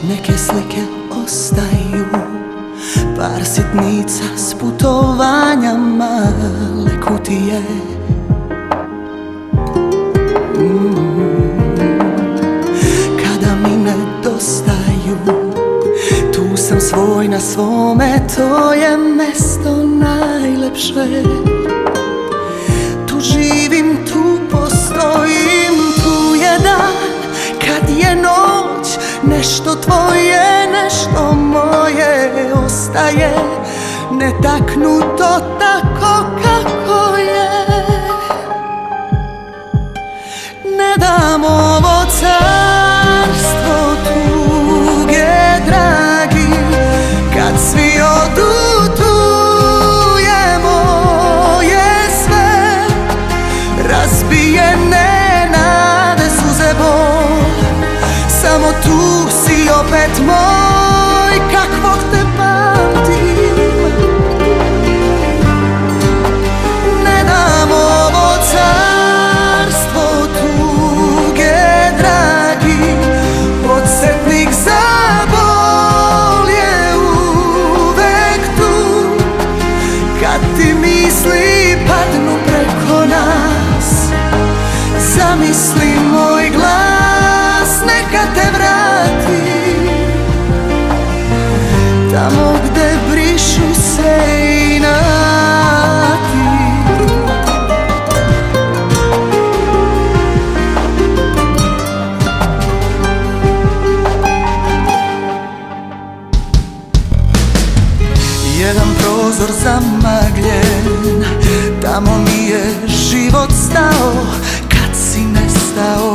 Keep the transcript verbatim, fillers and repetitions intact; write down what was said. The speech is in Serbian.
neke slike ostaju, par sitnica s putovanja, male kutije. Kada mi nedostaju, tu sam svoj na svome, to je mesto najlepše. Tu živim, tu postojim, tu je dan kad je noć. Nešto tvoje, nešto moje ostaje netaknuto tako kako je. Ne dam ovo carstvo tuge, dragi, kad svi odu, tu je moje sve. Razbijene nade, suze, bol, samo tu si opet moj, kakvog te pamtim. Ne dam ovo carstvo tuge, dragi, podsjetnik za bol je uvek tu. Kad ti misli padnu preko nas, zamisli moj glas, neka te vrati tamo gde brišu se inati. Jedan prozor zamagljen, tamo mi je život stao kad si nestao.